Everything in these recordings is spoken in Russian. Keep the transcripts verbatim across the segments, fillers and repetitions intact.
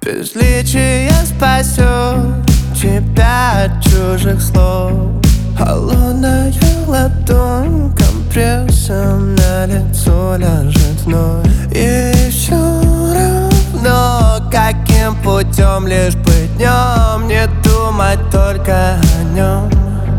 Безличие спасет тебя от чужих слов. Холодная ладонь компрессом на лицо ляжет вновь. И все равно, каким путем, лишь быть днем, не думать только о нем.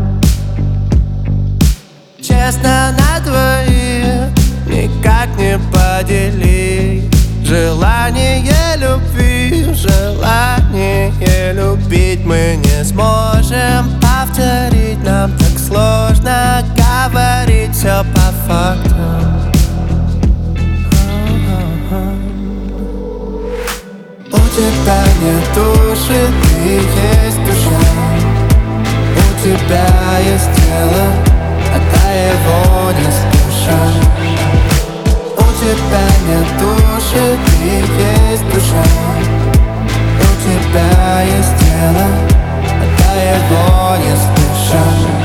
Честно на двоих никак не поделить желание любви, желание любить мы не сможем повторить. Нам так сложно говорить все по факту. У тебя нет души, ты есть душа. У тебя есть тело, отдай его не спеша. У тебя нет души, ты есть душа. У тебя есть тело, отдай его не спеша.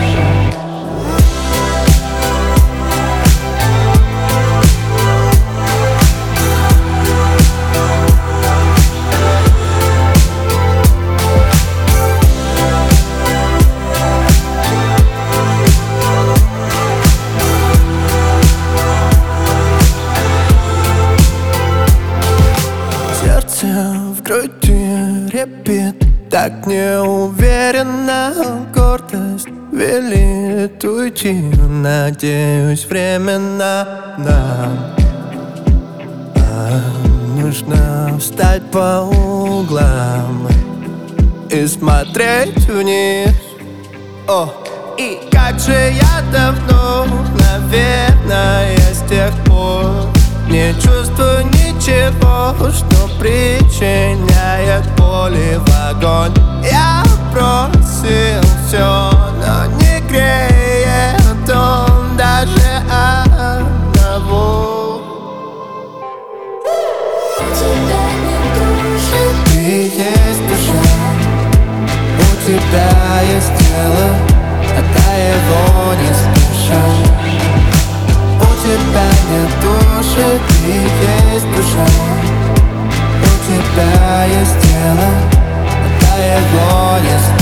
В груди репит так неуверенно. Гордость велит уйти, надеюсь, временно нам а нужно встать по углам и смотреть вниз. О, и как же я давно, наверное, с тех пор не чувствую ничего, что причиняет боль в огонь. Я бросил все, но не греет он даже одного. У тебя нет души, ты есть душа. У тебя есть тело, отдай его не спеша. У тебя нет души, ты есть душа. У тебя есть тело, отдай его не спеша.